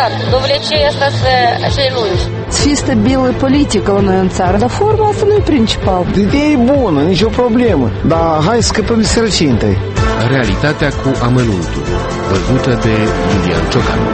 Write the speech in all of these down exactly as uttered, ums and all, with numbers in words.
important. Dovlecei asta să așa lungi. Să fie stabilă politică la noi în țară, dar forma asta nu e principal. Ideea e bună, nicio problemă, dar hai să scăpăm de sărăcie întâi. Realitatea cu amănuntul, văzută de Iulian Ciocanu.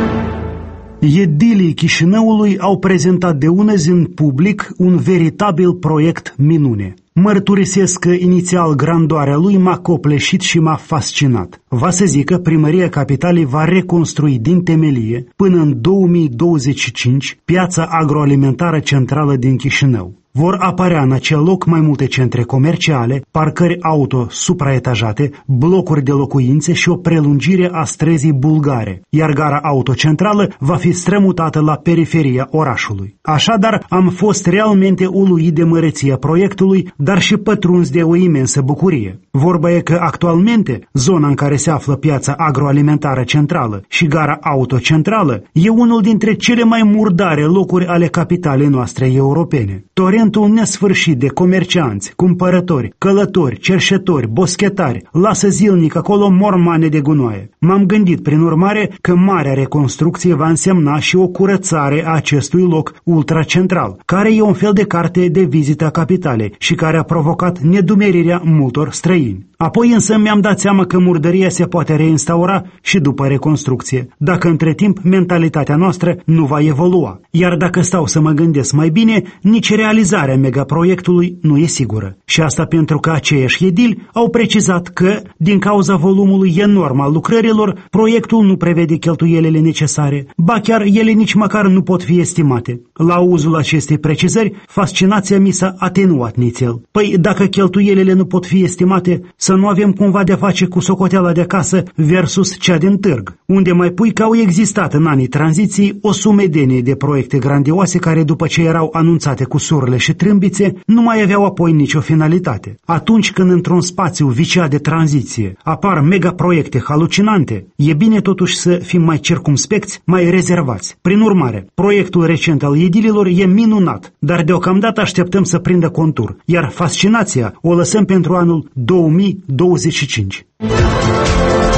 Edilii Chișinăului au prezentat de ună zi în public un veritabil proiect minune. Mărturisesc că inițial grandoarea lui m-a copleșit și m-a fascinat. Va să zic că Primăria Capitalei va reconstrui din temelie până în două mii douăzeci și cinci piața agroalimentară centrală din Chișinău. Vor apărea în acel loc mai multe centre comerciale, parcări auto supraetajate, blocuri de locuințe și o prelungire a străzii bulgare, iar gara auto centrală va fi strămutată la periferia orașului. Așadar, am fost realmente uluit de măreția proiectului, dar și pătruns de o imensă bucurie. Vorba e că actualmente zona în care se află piața agroalimentară centrală și gara auto centrală e unul dintre cele mai murdare locuri ale capitalei noastre europene. Torentul nesfârșit de comercianți, cumpărători, călători, cerșetori, boschetari lasă zilnic acolo mormane de gunoaie. M-am gândit prin urmare că marea reconstrucție va însemna și o curățare a acestui loc ultracentral, care e un fel de carte de vizită a capitalei și care a provocat nedumerirea multor străini. Apoi însă mi-am dat seama că murdăria se poate reinstaura și după reconstrucție, dacă între timp mentalitatea noastră nu va evolua. Iar dacă stau să mă gândesc mai bine, nici realizarea megaproiectului nu e sigură. Și asta pentru că aceiași edili au precizat că, din cauza volumului enorm al lucrărilor, proiectul nu prevede cheltuielile necesare, ba chiar ele nici măcar nu pot fi estimate. La auzul acestei precizări, fascinația mi s-a atenuat nițel. Păi dacă cheltuielile nu pot fi estimate, să nu avem cumva de face cu socoteala de acasă versus cea din târg, unde mai pui că au existat în anii tranziției o sumedenie de proiecte grandioase care, după ce erau anunțate cu surle și trâmbițe, nu mai aveau apoi nicio finalitate. Atunci când într-un spațiu viciat de tranziție apar megaproiecte halucinante, e bine totuși să fim mai circumspecți, mai rezervați. Prin urmare, proiectul recent al edililor e minunat, dar deocamdată așteptăm să prindă contur, iar fascinația o lăsăm pentru anul două mii douăzeci și cinci.